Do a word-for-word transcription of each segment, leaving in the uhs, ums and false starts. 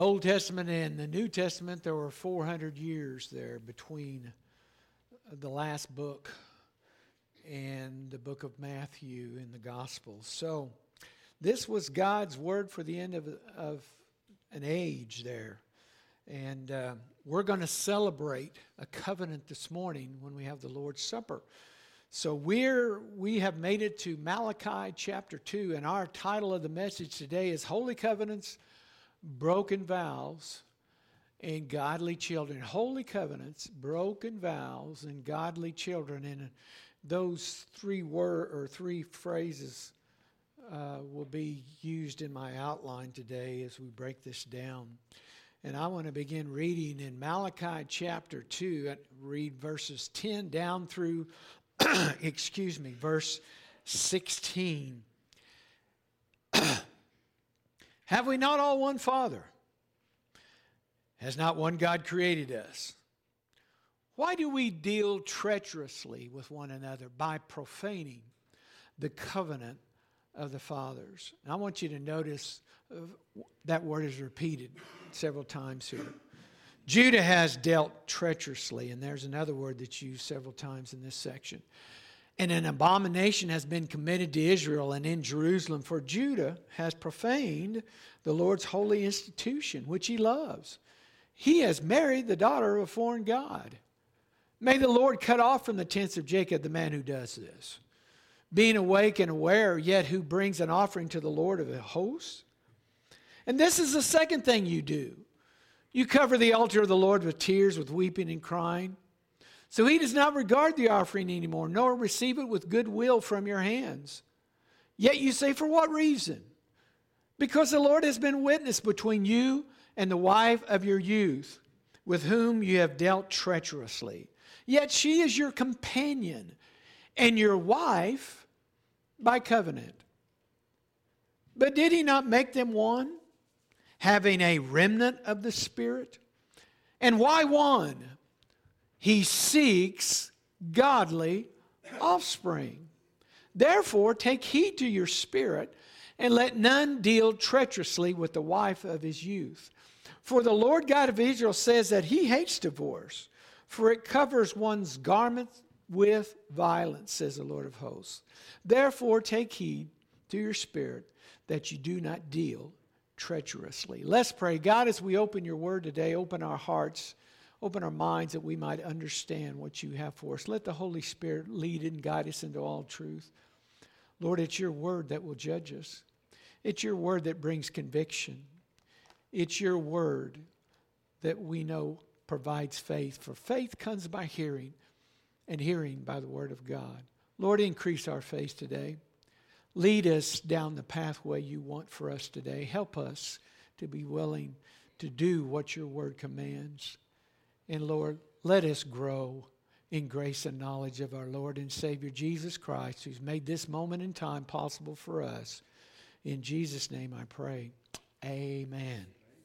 Old Testament and the New Testament, there were four hundred years there between the last book and the book of Matthew in the Gospels. So this was God's word for the end of, of an age there. And uh, we're going to celebrate a covenant this morning when we have the Lord's Supper. So we're, we have made it to Malachi chapter two, and our title of the message today is Holy Covenants, Broken Vows, and Godly Children. Holy Covenants, Broken Vows, and Godly Children. And those three word or three phrases uh, will be used in my outline today as we break this down. And I want to begin reading in Malachi chapter two, and read verses ten down through, excuse me, verse sixteen. Have we not all one Father? Has not one God created us? Why do we deal treacherously with one another by profaning the covenant of the fathers? And I want you to notice uh, that word is repeated several times here. Judah has dealt treacherously, and there's another word that's used several times in this section. And an abomination has been committed to Israel and in Jerusalem, for Judah has profaned the Lord's holy institution, which he loves. He has married the daughter of a foreign god. May the Lord cut off from the tents of Jacob the man who does this, being awake and aware, yet who brings an offering to the Lord of the hosts. And this is the second thing you do. You cover the altar of the Lord with tears, with weeping and crying. So he does not regard the offering anymore, nor receive it with good will from your hands. Yet you say, for what reason? Because the Lord has been witness between you and the wife of your youth, with whom you have dealt treacherously. Yet she is your companion and your wife by covenant. But did he not make them one, having a remnant of the Spirit? And why one? He seeks godly offspring. Therefore, take heed to your spirit, and let none deal treacherously with the wife of his youth. For the Lord God of Israel says that he hates divorce, for it covers one's garment with violence, says the Lord of hosts. Therefore, take heed to your spirit, that you do not deal treacherously. Let's pray. God, as we open your word today, open our hearts, open our minds that we might understand what you have for us. Let the Holy Spirit lead and guide us into all truth. Lord, it's your word that will judge us. It's your word that brings conviction. It's your word that we know provides faith. For faith comes by hearing, and hearing by the word of God. Lord, increase our faith today. Lead us down the pathway you want for us today. Help us to be willing to do what your word commands. And Lord, let us grow in grace and knowledge of our Lord and Savior Jesus Christ, who's made this moment in time possible for us. In Jesus' name I pray. Amen.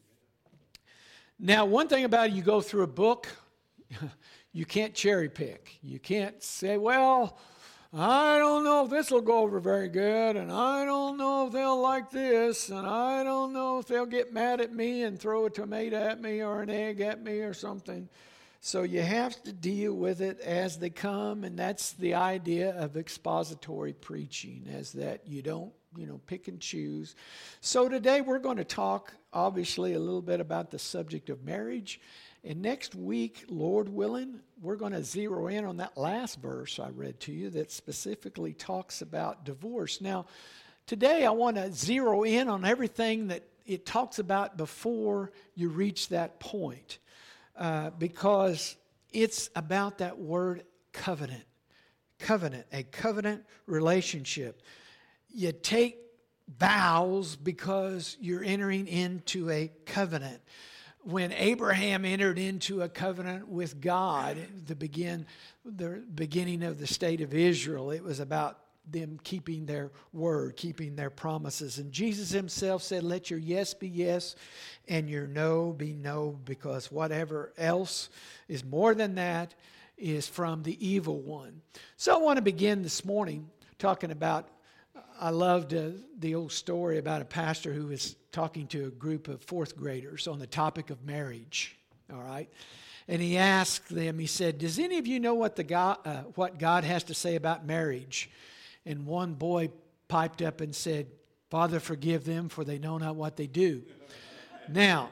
Now, one thing about it, you go through a book, you can't cherry pick. You can't say, well, I don't know if this will go over very good, and I don't know if they'll like this, and I don't know if they'll get mad at me and throw a tomato at me or an egg at me or something. So you have to deal with it as they come, and that's the idea of expository preaching, as that you don't, you know, pick and choose. So today we're going to talk, obviously, a little bit about the subject of marriage. And next week, Lord willing, we're going to zero in on that last verse I read to you that specifically talks about divorce. Now, today I want to zero in on everything that it talks about before you reach that point, uh, because it's about that word covenant. Covenant, a covenant relationship. You take vows because you're entering into a covenant. When Abraham entered into a covenant with God, the begin the beginning of the state of Israel, it was about them keeping their word, keeping their promises. And Jesus himself said, let your yes be yes and your no be no, because whatever else is more than that is from the evil one. So I want to begin this morning talking about I loved uh, the old story about a pastor who was talking to a group of fourth graders on the topic of marriage. All right. And he asked them, he said, does any of you know what the God, uh, what God has to say about marriage? And one boy piped up and said, Father, forgive them, for they know not what they do. Now,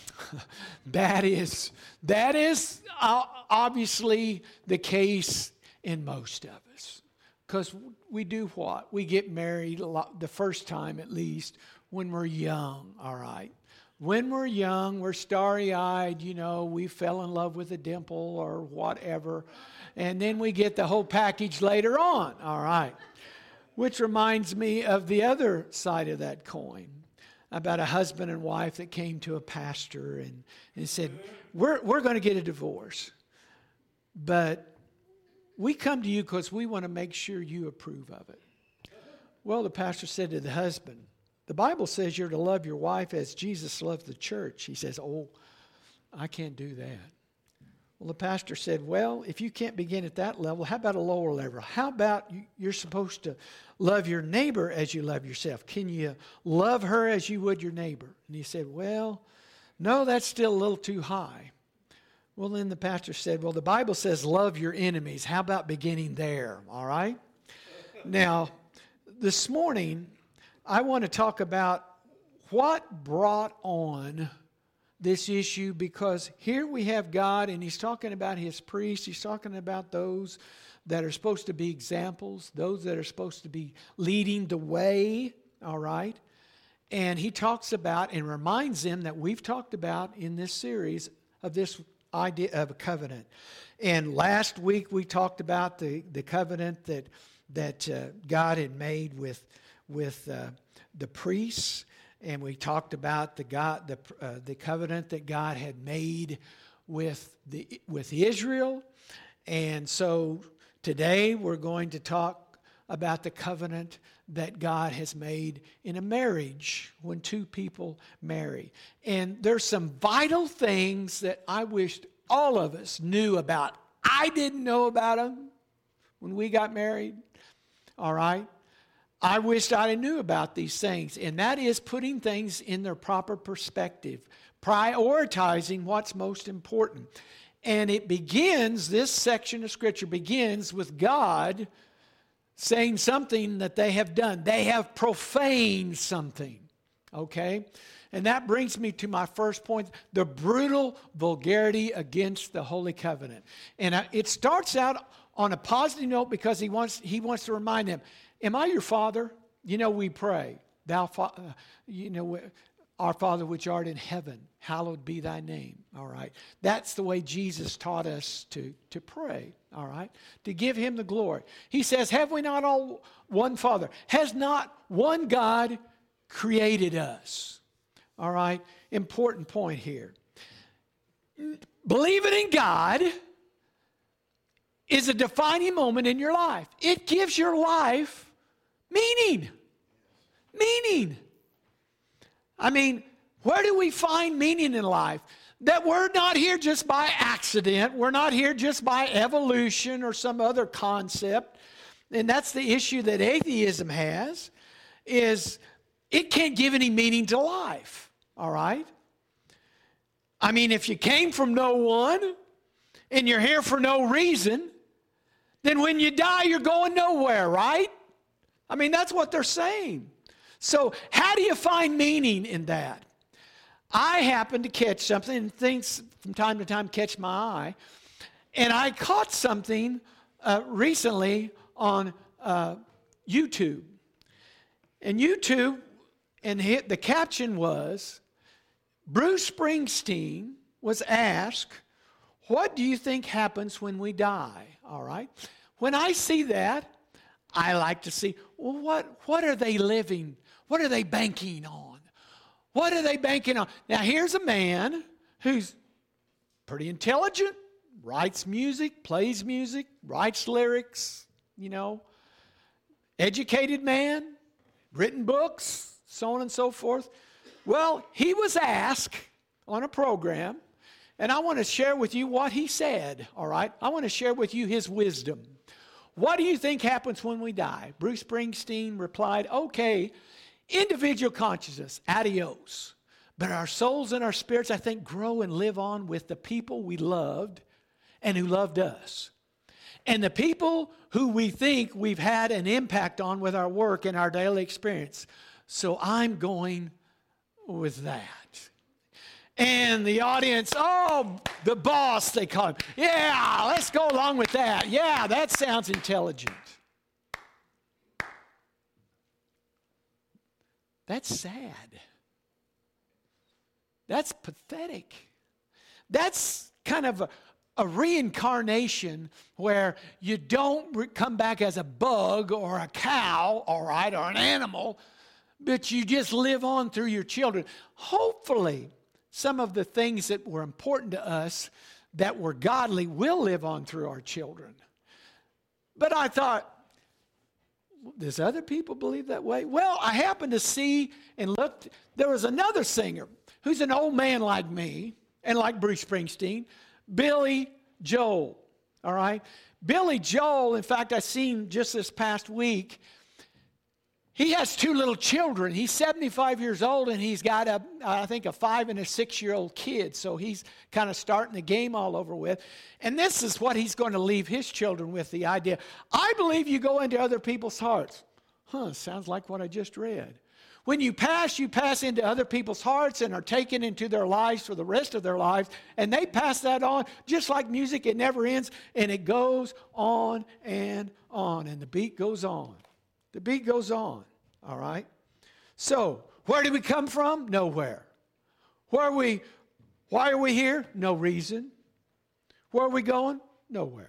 that is, that is obviously the case in most of us. Because we do what? We get married a lot, the first time at least, when we're young, all right? When we're young, we're starry-eyed, you know, we fell in love with a dimple or whatever. And then we get the whole package later on, all right? Which reminds me of the other side of that coin, about a husband and wife that came to a pastor and, and said, we're, we're going to get a divorce. But we come to you because we want to make sure you approve of it. Well, the pastor said to the husband, the Bible says you're to love your wife as Jesus loved the church. He says, oh, I can't do that. Well, the pastor said, well, if you can't begin at that level, how about a lower level? How about you're supposed to love your neighbor as you love yourself? Can you love her as you would your neighbor? And he said, well, no, that's still a little too high. Well, then the pastor said, well, the Bible says love your enemies. How about beginning there? All right? Now, this morning, I want to talk about what brought on this issue, because here we have God and He's talking about His priests. He's talking about those that are supposed to be examples, those that are supposed to be leading the way, all right? And He talks about and reminds them that we've talked about in this series of this idea of a covenant. And last week we talked about the, the covenant that, that uh, God had made with with uh, the priests, and we talked about the God, the uh, the covenant that God had made with the with Israel, and so today we're going to talk about the covenant that God has made in a marriage when two people marry. And there's some vital things that I wished all of us knew about. I didn't know about them when we got married. All right. I wished I knew about these things, and that is putting things in their proper perspective, prioritizing what's most important. And it begins, this section of Scripture begins with God saying something that they have done. They have profaned something, okay? And that brings me to my first point, the brutal vulgarity against the Holy Covenant. And it starts out on a positive note because he wants, he wants to remind them, am I your Father? You know, we pray, thou, fa- uh, you know, our Father which art in heaven, hallowed be thy name. All right. That's the way Jesus taught us to, to pray. All right. To give Him the glory. He says, have we not all one Father? Has not one God created us? All right. Important point here. Believing in God is a defining moment in your life. It gives your life meaning. Meaning. I mean, where do we find meaning in life? That we're not here just by accident. We're not here just by evolution or some other concept. And that's the issue that atheism has, is it can't give any meaning to life. All right? I mean, if you came from no one and you're here for no reason, then when you die, you're going nowhere, right? I mean, that's what they're saying. So how do you find meaning in that? I happen to catch something, and things from time to time catch my eye. And I caught something uh, recently on uh, YouTube. And YouTube, and hit, the caption was, Bruce Springsteen was asked, what do you think happens when we die? All right. When I see that, I like to see, well, what, what are they living? What are they banking on? What are they banking on? Now, here's a man who's pretty intelligent, writes music, plays music, writes lyrics, you know, educated man, written books, so on and so forth. Well, he was asked on a program, and I want to share with you what he said, all right? I want to share with you his wisdom. what do you think happens when we die? Bruce Springsteen replied, okay, individual consciousness, adios. But our souls and our spirits, I think, grow and live on with the people we loved and who loved us. And the people who we think we've had an impact on with our work and our daily experience. So I'm going with that. And the audience, oh, the boss, they call him. Yeah, let's go along with that. Yeah, that sounds intelligent. That's sad. That's pathetic. That's kind of a, a reincarnation where you don't re- come back as a bug or a cow, all right, or an animal, but you just live on through your children. Hopefully, some of the things that were important to us that were godly will live on through our children. But I thought, does other people believe that way? Well, I happened to see and looked. There was another singer who's an old man like me and like Bruce Springsteen, Billy Joel, all right? Billy Joel, in fact, I seen just this past week, he has two little children. He's seventy-five years old, and he's got, a, I think, a five- and a six-year-old kid. So he's kind of starting the game all over with. And this is what he's going to leave his children with, the idea. I believe you go into other people's hearts. Huh, sounds like what I just read. When you pass, you pass into other people's hearts and are taken into their lives for the rest of their lives. And they pass that on, just like music. It never ends, and it goes on and on. And the beat goes on. The beat goes on, all right? So, where did we come from? Nowhere. Where are we? Why are we here? No reason. Where are we going? Nowhere.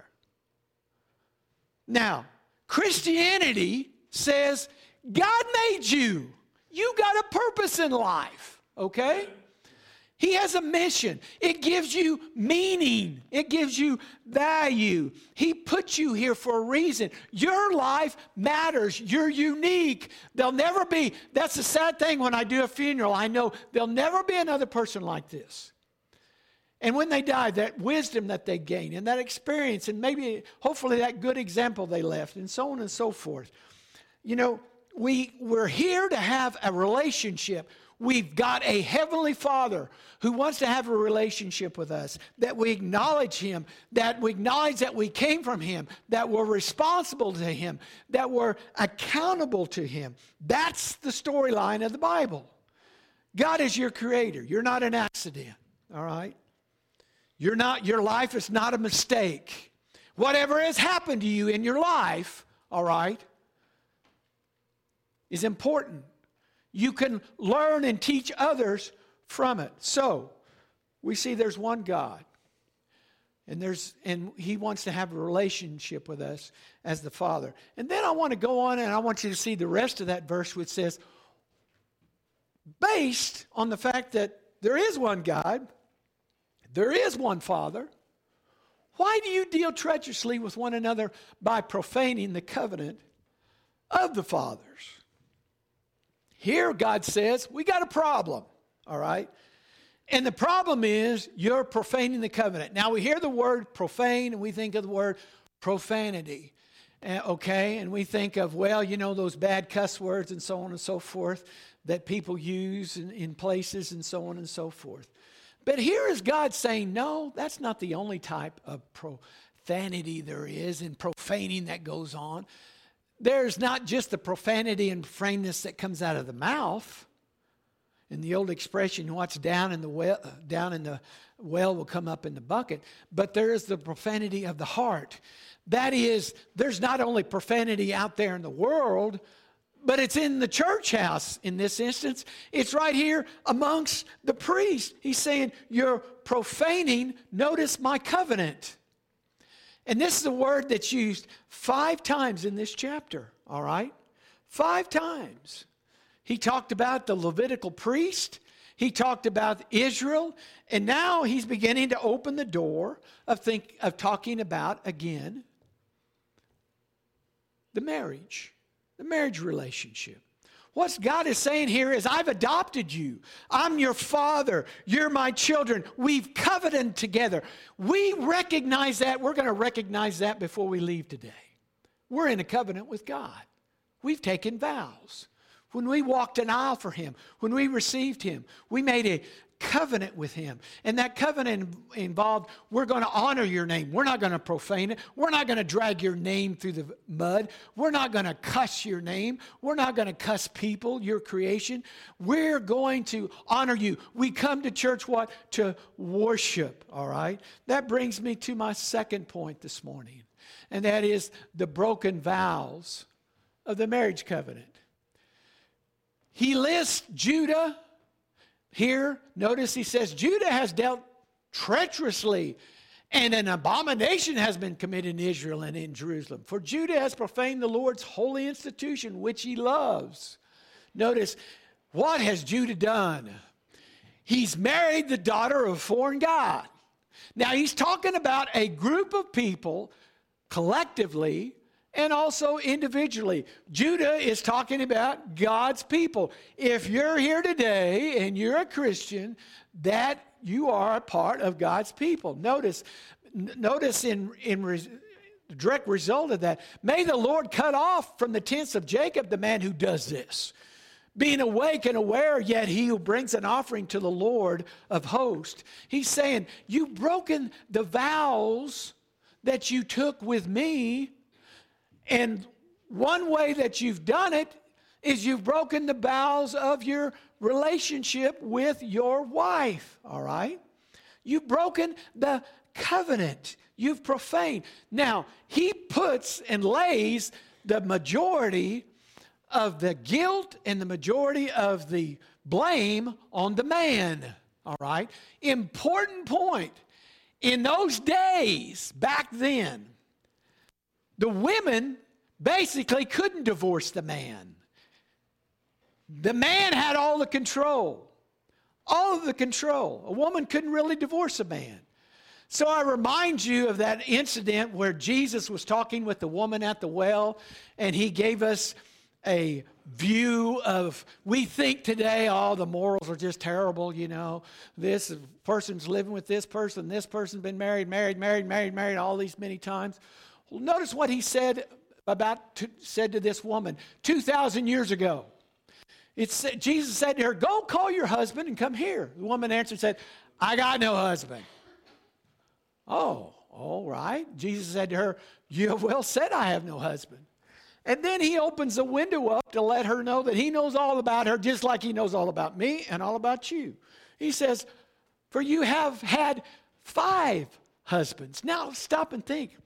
Now, Christianity says God made you. You got a purpose in life, okay? He has a mission. It gives you meaning. It gives you value. He put you here for a reason. Your life matters. You're unique. There'll never be, that's the sad thing when I do a funeral. I know there'll never be another person like this. And when they die, that wisdom that they gain and that experience and maybe, hopefully, that good example they left and so on and so forth. You know, we, we're here to have a relationship. We've got a heavenly Father who wants to have a relationship with us, that we acknowledge Him, that we acknowledge that we came from Him, that we're responsible to Him, that we're accountable to Him. That's the storyline of the Bible. God is your creator. You're not an accident, all right? You're not, your life is not a mistake. Whatever has happened to you in your life, all right, is important. You can learn and teach others from it. So, we see there's one God. And there's and He wants to have a relationship with us as the Father. And then I want to go on and I want you to see the rest of that verse which says, based on the fact that there is one God, there is one Father, why do you deal treacherously with one another by profaning the covenant of the fathers? Here, God says, we got a problem, all right? And the problem is you're profaning the covenant. Now, we hear the word profane, and we think of the word profanity, uh, okay? And we think of, well, you know, those bad cuss words and so on and so forth that people use in, in places and so on and so forth. But here is God saying, no, that's not the only type of profanity there is and profaning that goes on. There's not just the profanity and profaneness that comes out of the mouth. In the old expression, what's down in the well, down in the well will come up in the bucket. But there is the profanity of the heart. That is, there's not only profanity out there in the world, but it's in the church house in this instance. It's right here amongst the priests. He's saying, you're profaning, notice my covenant. And this is a word that's used five times in this chapter, all right? Five times. He talked about the Levitical priest. He talked about Israel. And now he's beginning to open the door of, think, of talking about, again, the marriage, the marriage relationship. What God is saying here is, I've adopted you. I'm your father. You're my children. We've covenanted together. We recognize that. We're going to recognize that before we leave today. we're in a covenant with God. We've taken vows. When we walked an aisle for Him, when we received Him, we made a covenant with Him. And that covenant involved, we're going to honor your name. We're not going to profane it. We're not going to drag your name through the mud. We're not going to cuss your name. We're not going to cuss people, your creation. We're going to honor you. We come to church, what? To worship, all right? That brings me to my second point this morning, and that is the broken vows of the marriage covenant. He lists Judah here. Notice he says, Judah has dealt treacherously, and an abomination has been committed in Israel and in Jerusalem. For Judah has profaned the Lord's holy institution, which he loves. Notice, what has Judah done? He's married the daughter of a foreign god. Now, he's talking about a group of people collectively and also individually. Judah is talking about God's people. If you're here today and you're a Christian, that you are a part of God's people. Notice, n- notice in, in res, direct result of that, may the Lord cut off from the tents of Jacob the man who does this, being awake and aware, yet he who brings an offering to the Lord of hosts. He's saying, you've broken the vows that you took with me. And one way that you've done it is you've broken the vows of your relationship with your wife, all right? You've broken the covenant. You've profaned. Now, he puts and lays the majority of the guilt and the majority of the blame on the man, all right? Important point. In those days, back then, the women basically couldn't divorce the man. The man had all the control. All of the control. A woman couldn't really divorce a man. So I remind you of that incident where Jesus was talking with the woman at the well, and he gave us a view of, we think today, oh, the morals are just terrible, you know. This person's living with this person, this person's been married, married, married, married, married all these many times. Well, notice what he said about to, said to this woman two thousand years ago. It's, Jesus said to her, go call your husband and come here. The woman answered and said, I got no husband. Oh, all right. Jesus said to her, you have well said I have no husband. And then he opens the window up to let her know that he knows all about her, just like he knows all about me and all about you. He says, for you have had five husbands. Now stop and think.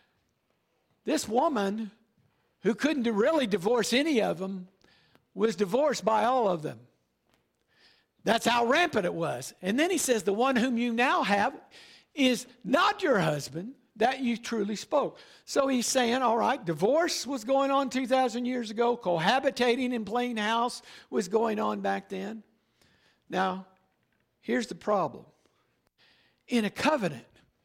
This woman, who couldn't really divorce any of them, was divorced by all of them. That's how rampant it was. And then he says, the one whom you now have is not your husband, that you truly spoke. So he's saying, all right, divorce was going on two thousand years ago. Cohabitating in plain house was going on back then. Now, here's the problem. In a covenant,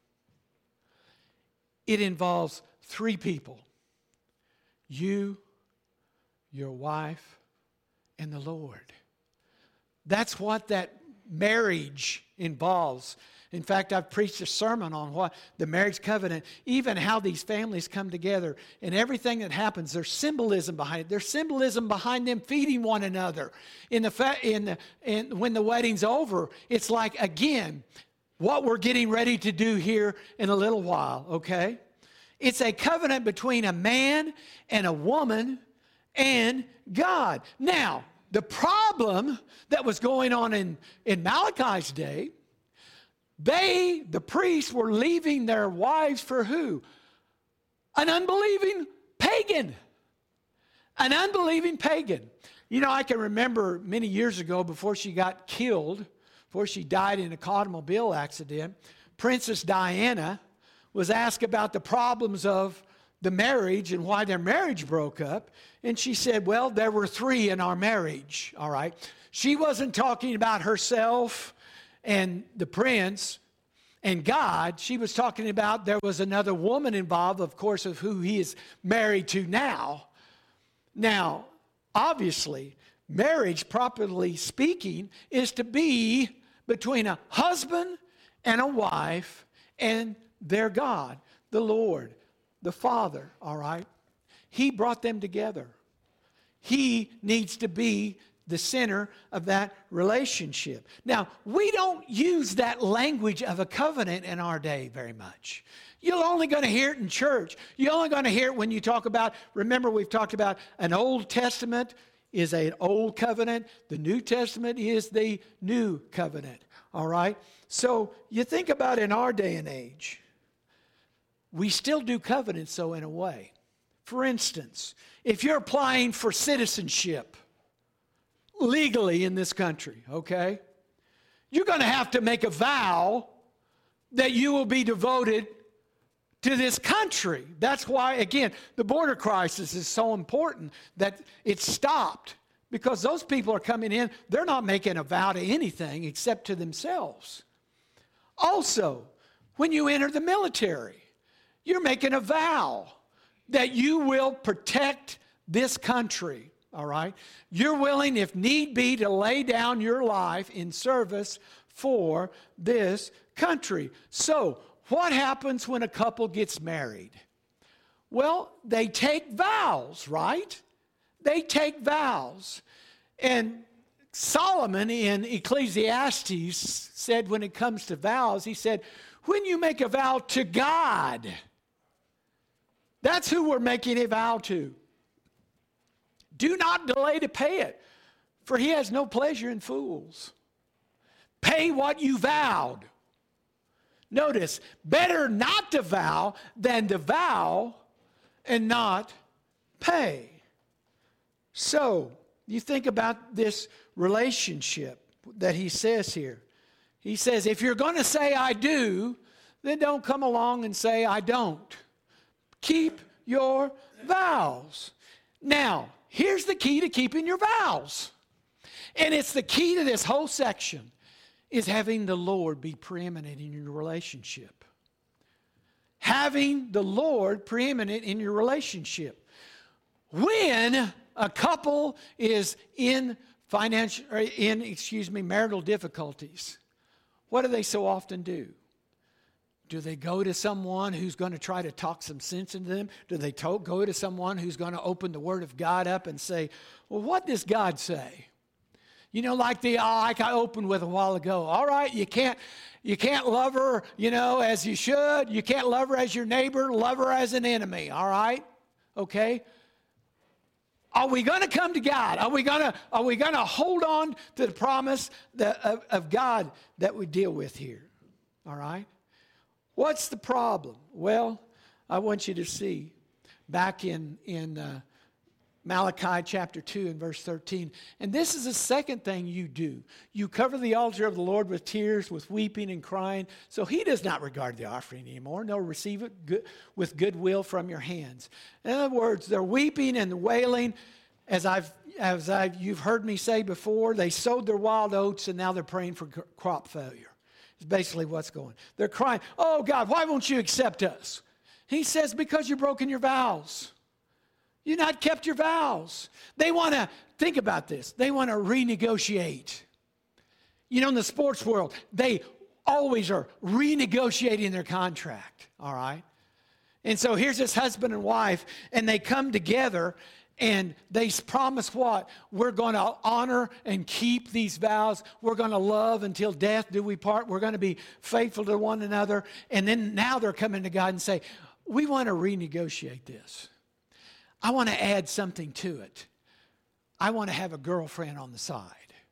it involves three people. You, your wife, and the Lord. That's what that marriage involves. In fact, I've preached a sermon on what the marriage covenant, even how these families come together and everything that happens. There's symbolism behind it. There's symbolism behind them feeding one another. In the fa- in the in, when the wedding's over, it's like, again, what we're getting ready to do here in a little while, okay? It's a covenant between a man and a woman and God. Now, the problem that was going on in, in Malachi's day, they, the priests, were leaving their wives for who? An unbelieving pagan. An unbelieving pagan. You know, I can remember many years ago, before she got killed, before she died in a automobile accident, Princess Diana was asked about the problems of the marriage and why their marriage broke up. And she said, well, there were three in our marriage, all right? She wasn't talking about herself and the prince and God. She was talking about there was another woman involved, of course, of who he is married to now. Now, obviously, marriage, properly speaking, is to be between a husband and a wife and their God, the Lord, the Father, all right? He brought them together. He needs to be the center of that relationship. Now, we don't use that language of a covenant in our day very much. You're only going to hear it in church. You're only going to hear it when you talk about, remember we've talked about an Old Testament is an old covenant. The New Testament is the new covenant. All right? So you think about in our day and age, we still do covenants, so in a way. For instance, if you're applying for citizenship legally in this country, okay, you're going to have to make a vow that you will be devoted to this country. That's why, again, the border crisis is so important that it stopped, because those people are coming in, they're not making a vow to anything except to themselves. Also, when you enter the military, you're making a vow that you will protect this country, all right? You're willing, if need be, to lay down your life in service for this country. So, what happens when a couple gets married? Well, they take vows, right? They take vows. And Solomon in Ecclesiastes said when it comes to vows, he said, when you make a vow to God, that's who we're making a vow to. Do not delay to pay it, for he has no pleasure in fools. Pay what you vowed. Notice, better not to vow than to vow and not pay. So, you think about this relationship that he says here. He says, if you're going to say I do, then don't come along and say I don't. Keep your vows. Now, here's the key to keeping your vows. And it's the key to this whole section, is having the Lord be preeminent in your relationship. Having the Lord preeminent in your relationship. When a couple is in financial, or in, excuse me, marital difficulties, what do they so often do? Do they go to someone who's going to try to talk some sense into them? Do they to- go to someone who's going to open the Word of God up and say, well, what does God say? You know, like the, oh, like I opened with a while ago. All right, you can't, you can't love her, you know, as you should. You can't love her as your neighbor. Love her as an enemy. All right? Okay? Are we going to come to God? Are we going to, are we going to hold on to the promise that, of, of God that we deal with here? All right? What's the problem? Well, I want you to see back in, in uh, Malachi chapter two and verse thirteen. And this is the second thing you do. You cover the altar of the Lord with tears, with weeping and crying. So he does not regard the offering anymore. No, receive it good, with goodwill from your hands. In other words, they're weeping and wailing. As I've, as I've, you've heard me say before, they sowed their wild oats and now they're praying for crop failure. It's basically what's going on. They're crying, oh God, why won't you accept us? He says, because you've broken your vows. You've not kept your vows. They want to, think about this, they want to renegotiate. You know, in the sports world, they always are renegotiating their contract, all right? And so here's this husband and wife, and they come together, and they promise what? We're going to honor and keep these vows. We're going to love until death do we part. We're going to be faithful to one another. And then now they're coming to God and say, we want to renegotiate this. I want to add something to it. I want to have a girlfriend on the side.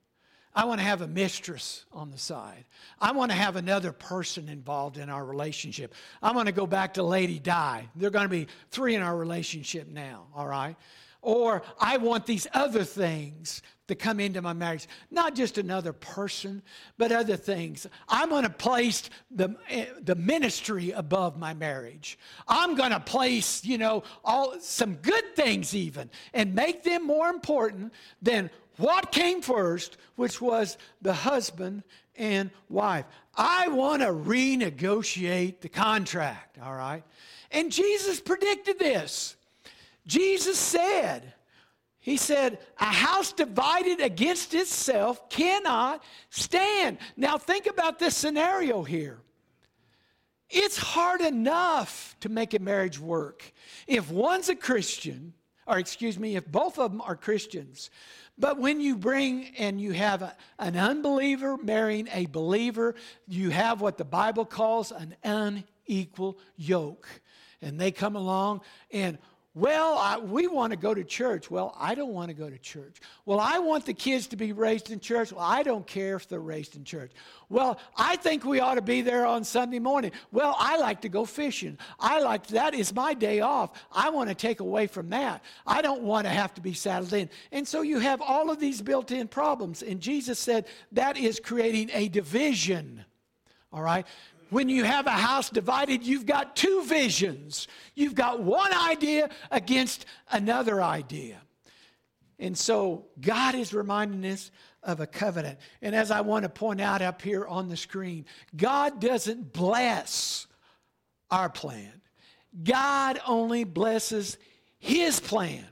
I want to have a mistress on the side. I want to have another person involved in our relationship. I want to go back to Lady Di. There are going to be three in our relationship now, all right? Or I want these other things to come into my marriage. Not just another person, but other things. I'm going to place the, the ministry above my marriage. I'm going to place, you know, all some good things even, and make them more important than what came first, which was the husband and wife. I want to renegotiate the contract, all right? And Jesus predicted this. Jesus said, he said, a house divided against itself cannot stand. Now think about this scenario here. It's hard enough to make a marriage work. If one's a Christian, or excuse me, if both of them are Christians, but when you bring and you have a, an unbeliever marrying a believer, you have what the Bible calls an unequal yoke. And they come along and, well, I, we want to go to church. Well, I don't want to go to church. Well, I want the kids to be raised in church. Well, I don't care if they're raised in church. Well, I think we ought to be there on Sunday morning. Well, I like to go fishing. I like, that is my day off. I want to take away from that. I don't want to have to be saddled in. And so you have all of these built-in problems. And Jesus said that is creating a division. All right? When you have a house divided, you've got two visions. You've got one idea against another idea. And so God is reminding us of a covenant. And as I want to point out up here on the screen, God doesn't bless our plan. God only blesses His plan.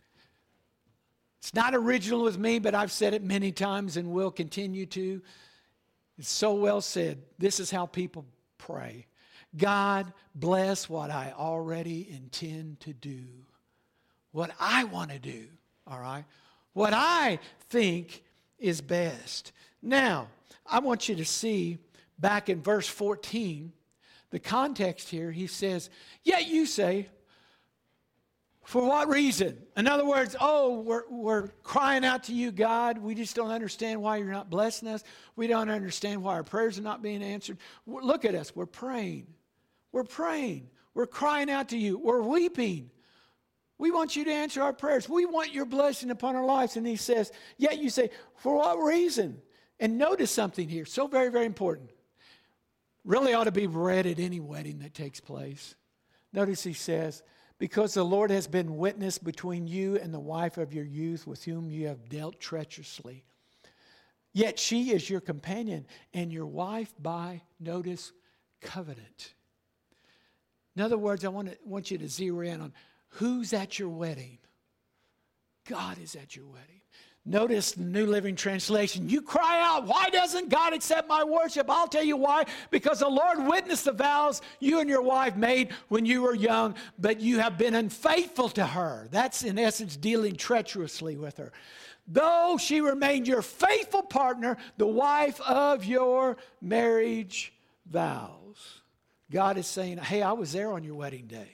It's not original with me, but I've said it many times and will continue to. It's so well said. This is how people pray. God, bless what I already intend to do. What I want to do, all right? What I think is best. Now, I want you to see back in verse fourteen, the context here, he says, yet you say, for what reason? In other words, oh, we're, we're crying out to you, God. We just don't understand why you're not blessing us. We don't understand why our prayers are not being answered. Look at us. We're praying. We're praying. We're crying out to you. We're weeping. We want you to answer our prayers. We want your blessing upon our lives. And he says, yet you say, for what reason? And notice something here. So very, very important. Really ought to be read at any wedding that takes place. Notice he says, because the Lord has been witness between you and the wife of your youth with whom you have dealt treacherously. Yet she is your companion and your wife by, notice, covenant. In other words, I want, to, want you to zero in on who's at your wedding. God is at your wedding. Notice the New Living Translation. You cry out, why doesn't God accept my worship? I'll tell you why. Because the Lord witnessed the vows you and your wife made when you were young, but you have been unfaithful to her. That's in essence dealing treacherously with her. Though she remained your faithful partner, the wife of your marriage vows. God is saying, hey, I was there on your wedding day.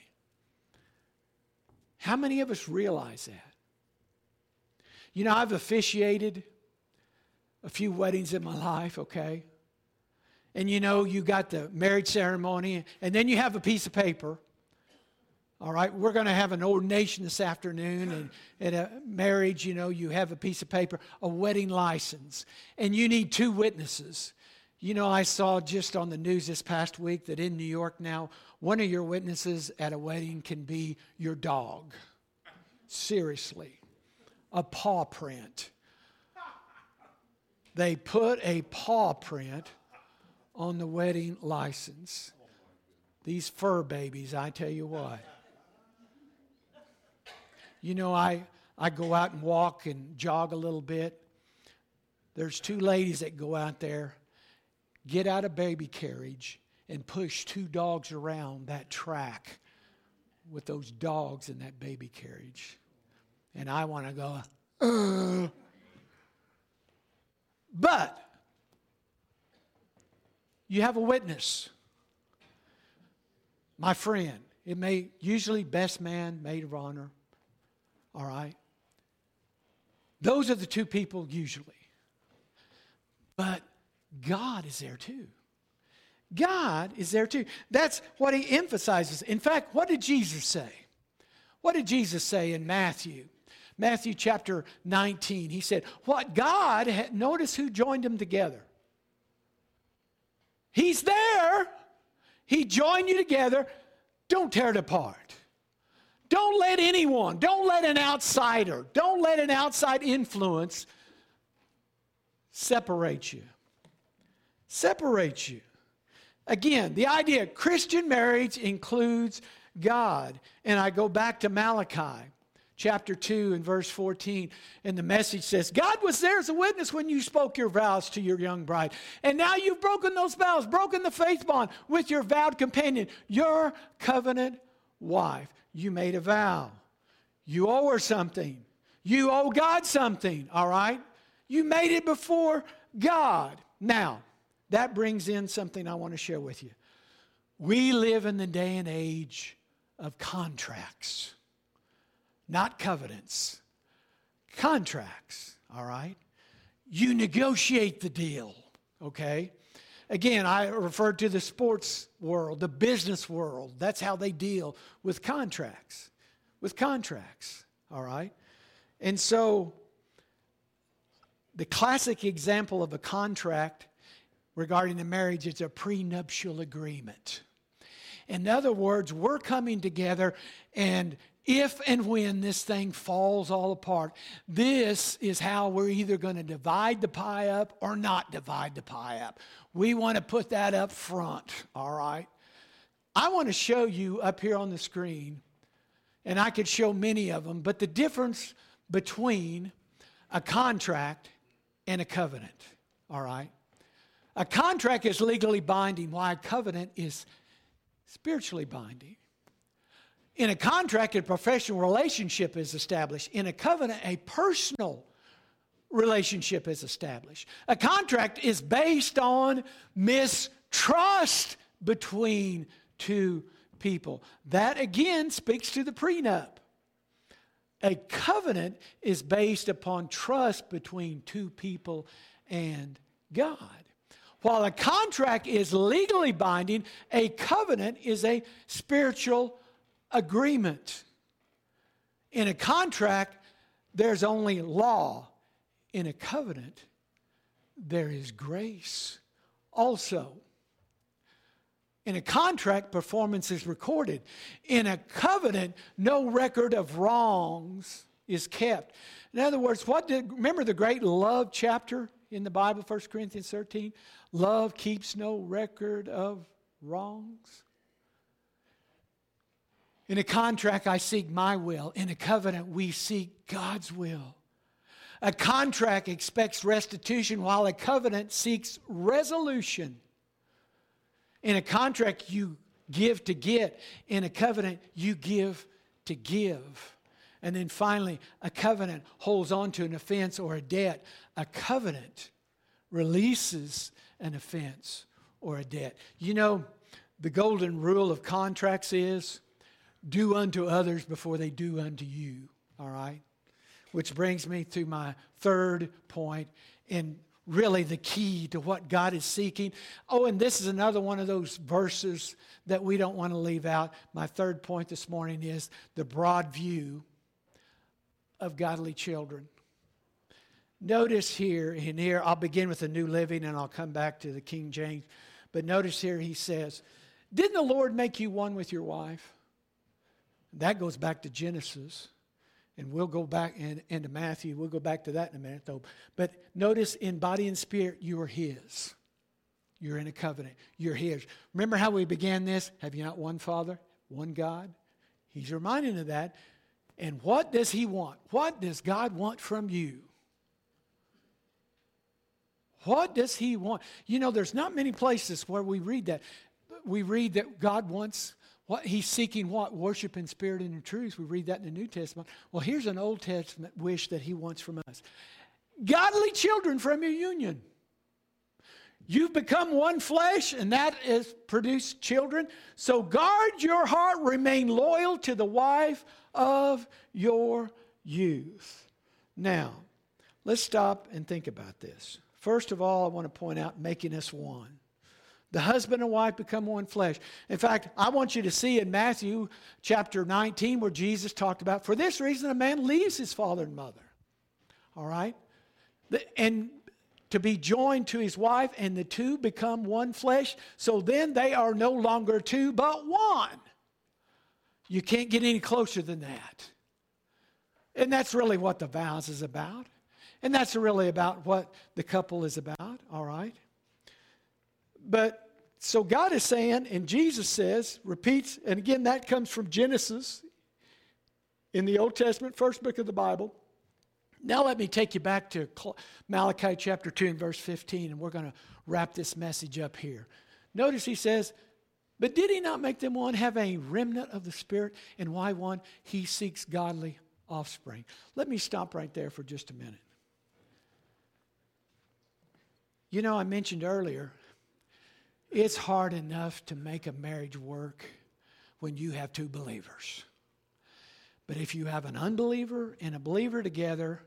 How many of us realize that? You know, I've officiated a few weddings in my life, okay? And you know, you got the marriage ceremony, and then you have a piece of paper. All right, we're going to have an ordination this afternoon, and at a marriage, you know, you have a piece of paper, a wedding license, and you need two witnesses. You know, I saw just on the news this past week that in New York now, one of your witnesses at a wedding can be your dog. Seriously. A paw print. They put a paw print on the wedding license. These fur babies, I tell you what. You know, I, I go out and walk and jog a little bit. There's two ladies that go out there, get out a baby carriage, and push two dogs around that track with those dogs in that baby carriage. And I want to go, uh. But you have a witness. My friend, it may usually best man, maid of honor. All right? Those are the two people usually. But God is there too. God is there too. That's what he emphasizes. In fact, what did Jesus say? What did Jesus say in Matthew? Matthew chapter nineteen. He said, what God had, notice who joined them together. He's there. He joined you together. Don't tear it apart. Don't let anyone, don't let an outsider, don't let an outside influence separate you. Separate you. Again, the idea Christian marriage includes God. And I go back to Malachi chapter two and verse fourteen. And the Message says, God was there as a witness when you spoke your vows to your young bride. And now you've broken those vows, broken the faith bond with your vowed companion, your covenant wife. You made a vow. You owe her something. You owe God something, all right? You made it before God. Now, that brings in something I want to share with you. We live in the day and age of contracts, not covenants. Contracts, all right? You negotiate the deal, okay? Again, I referred to the sports world, the business world. That's how they deal with contracts, with contracts, all right? And so, the classic example of a contract regarding the marriage is a prenuptial agreement. In other words, we're coming together, and if and when this thing falls all apart, this is how we're either going to divide the pie up or not divide the pie up. We want to put that up front, all right? I want to show you up here on the screen, and I could show many of them, but the difference between a contract and a covenant, all right? A contract is legally binding, while a covenant is spiritually binding. In a contract, a professional relationship is established. In a covenant, a personal relationship is established. A contract is based on mistrust between two people. That, again, speaks to the prenup. A covenant is based upon trust between two people and God. While a contract is legally binding, a covenant is a spiritual agreement. In a contract, there's only law. In a covenant, there is grace also. In a contract, performance is recorded. In a covenant, no record of wrongs is kept. In other words, what did, remember the great love chapter in the Bible, First Corinthians thirteen? Love keeps no record of wrongs. In a contract, I seek my will. In a covenant, we seek God's will. A contract expects restitution, while a covenant seeks resolution. In a contract, you give to get. In a covenant, you give to give. And then finally, a covenant holds on to an offense or a debt. A covenant releases an offense or a debt. You know, the golden rule of contracts is do unto others before they do unto you. All right? Which brings me to my third point, and really the key to what God is seeking. Oh, and this is another one of those verses that we don't want to leave out. My third point this morning is the broad view of godly children. Notice here, and here I'll begin with the New Living and I'll come back to the King James. But notice here he says, didn't the Lord make you one with your wife? That goes back to Genesis. And we'll go back in, into Matthew. We'll go back to that in a minute, though. But notice, in body and spirit, you are His. You're in a covenant. You're His. Remember how we began this? Have you not one Father, one God? He's reminding of that. And what does He want? What does God want from you? What does He want? You know, there's not many places where we read that. We read that God wants... What He's seeking what? Worship in spirit and in truth. We read that in the New Testament. Well, here's an Old Testament wish that He wants from us. Godly children from your union. You've become one flesh, and that has produced children. So guard your heart. Remain loyal to the wife of your youth. Now, let's stop and think about this. First of all, I want to point out making us one. The husband and wife become one flesh. In fact, I want you to see in Matthew chapter nineteen where Jesus talked about, for this reason a man leaves his father and mother. All right? And to be joined to his wife, and the two become one flesh. So then they are no longer two, but one. You can't get any closer than that. And that's really what the vows is about. And that's really about what the couple is about. All right? But so God is saying, and Jesus says, repeats, and again that comes from Genesis in the Old Testament, first book of the Bible. Now let me take you back to Malachi chapter two and verse fifteen, and we're going to wrap this message up here. Notice he says, but did he not make them one, have a remnant of the Spirit? And why one? He seeks godly offspring. Let me stop right there for just a minute. You know, I mentioned earlier, it's hard enough to make a marriage work when you have two believers. But if you have an unbeliever and a believer together,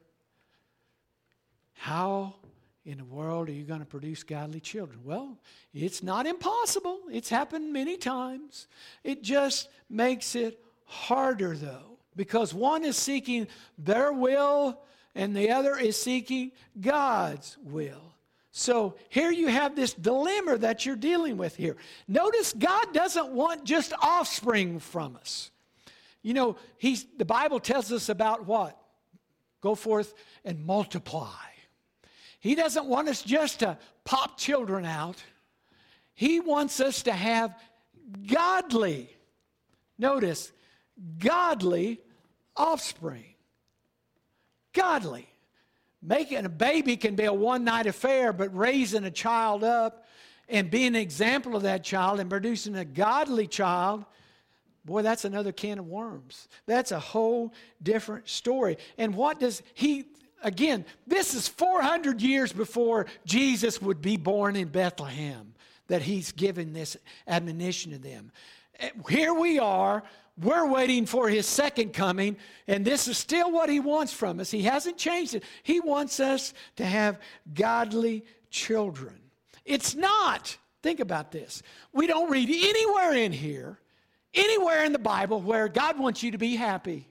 how in the world are you going to produce godly children? Well, it's not impossible. It's happened many times. It just makes it harder, though, because one is seeking their will and the other is seeking God's will. So here you have this dilemma that you're dealing with here. Notice God doesn't want just offspring from us. You know, he's, the Bible tells us about what? Go forth and multiply. He doesn't want us just to pop children out. He wants us to have godly, notice, godly offspring. Godly. Making a baby can be a one-night affair, but raising a child up and being an example of that child and producing a godly child, boy, that's another can of worms. That's a whole different story. And what does he, again, this is four hundred years before Jesus would be born in Bethlehem, that he's given this admonition to them. Here we are. We're waiting for his second coming, and this is still what he wants from us. He hasn't changed it. He wants us to have godly children. It's not, think about this, we don't read anywhere in here, anywhere in the Bible where God wants you to be happy.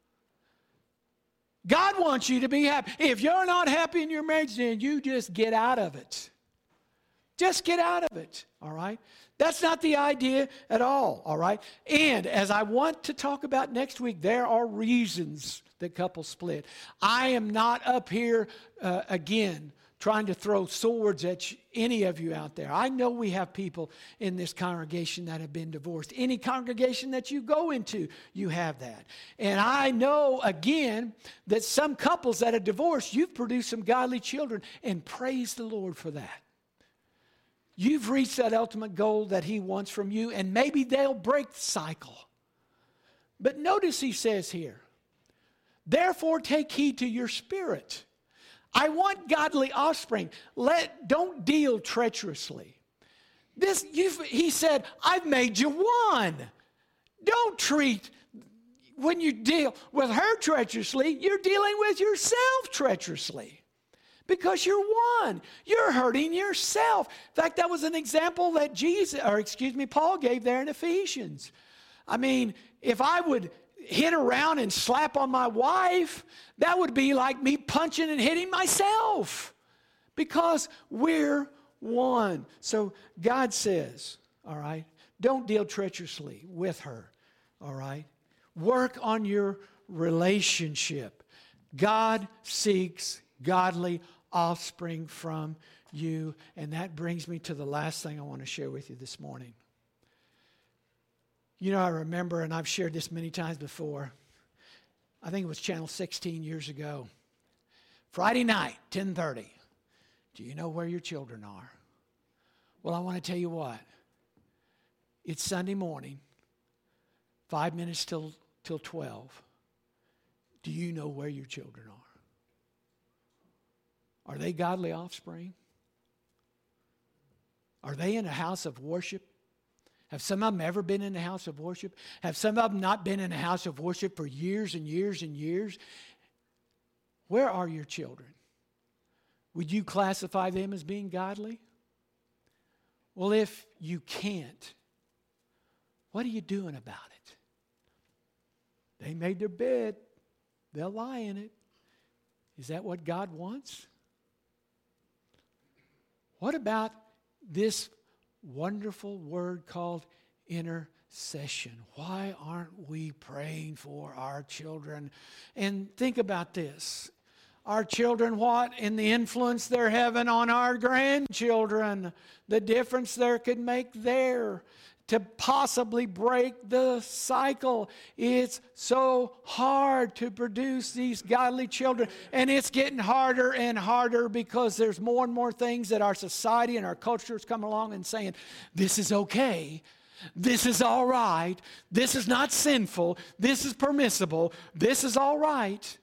God wants you to be happy. If you're not happy in your marriage, then you just get out of it. Just get out of it, all right? That's not the idea at all, all right? And as I want to talk about next week, there are reasons that couples split. I am not up here, uh, again, trying to throw swords at you, any of you out there. I know we have people in this congregation that have been divorced. Any congregation that you go into, you have that. And I know, again, that some couples that are divorced, you've produced some godly children, and praise the Lord for that. You've reached that ultimate goal that he wants from you, and maybe they'll break the cycle. But notice he says here, therefore take heed to your spirit. I want godly offspring. Let, don't deal treacherously. This, you've, he said, I've made you one. Don't treat, when you deal with her treacherously, you're dealing with yourself treacherously. Because you're one. You're hurting yourself. In fact, that was an example that Jesus, or excuse me, Paul gave there in Ephesians. I mean, if I would hit around and slap on my wife, that would be like me punching and hitting myself. Because we're one. So God says, all right, don't deal treacherously with her, all right? Work on your relationship. God seeks godly offspring from you. And that brings me to the last thing I want to share with you this morning. You know, I remember, and I've shared this many times before, I think it was Channel sixteen years ago. Friday night, ten thirty. Do you know where your children are? Well, I want to tell you what. It's Sunday morning, five minutes till, till twelve. Do you know where your children are? Are they godly offspring? Are they in a house of worship? Have some of them ever been in a house of worship? Have some of them not been in a house of worship for years and years and years? Where are your children? Would you classify them as being godly? Well, if you can't, what are you doing about it? They made their bed. They'll lie in it. Is that what God wants? What about this wonderful word called intercession? Why aren't we praying for our children? And think about this. Our children, what? And the influence they're having on our grandchildren. The difference there could make there. to possibly break the cycle. It's so hard to produce these godly children, and it's getting harder and harder because there's more and more things that our society and our culture has come along and saying, this is okay, this is all right, this is not sinful, this is permissible, this is all right.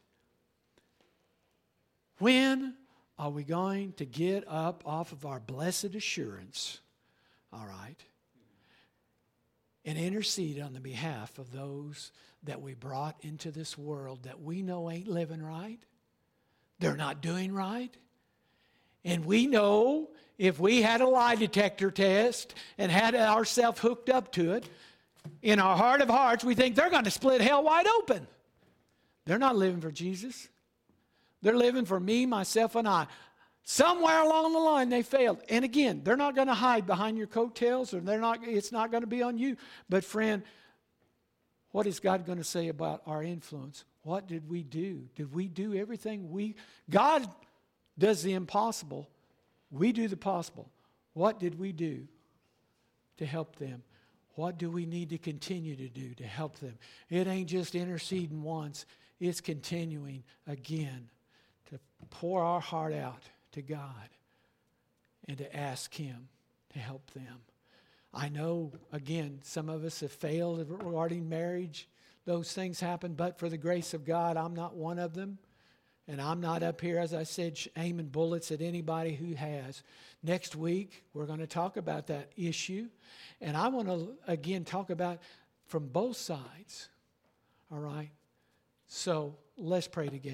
When are we going to get up off of our blessed assurance, all right, and intercede on the behalf of those that we brought into this world that we know ain't living right? They're not doing right. And we know if we had a lie detector test and had ourselves hooked up to it, in our heart of hearts, we think they're going to split hell wide open. They're not living for Jesus. They're living for me, myself, and I. Somewhere along the line, they failed. And again, they're not going to hide behind your coattails, or they're not. It's not going to be on you. But friend, what is God going to say about our influence? What did we do? Did we do everything we... God does the impossible. We do the possible. What did we do to help them? What do we need to continue to do to help them? It ain't just interceding once. It's continuing again to pour our heart out to God and to ask Him to help them. I know, again, some of us have failed regarding marriage. Those things happen, but for the grace of God, I'm not one of them. And I'm not up here, as I said, aiming bullets at anybody who has. Next week, we're going to talk about that issue. And I want to, again, talk about from both sides. All right? So let's pray together.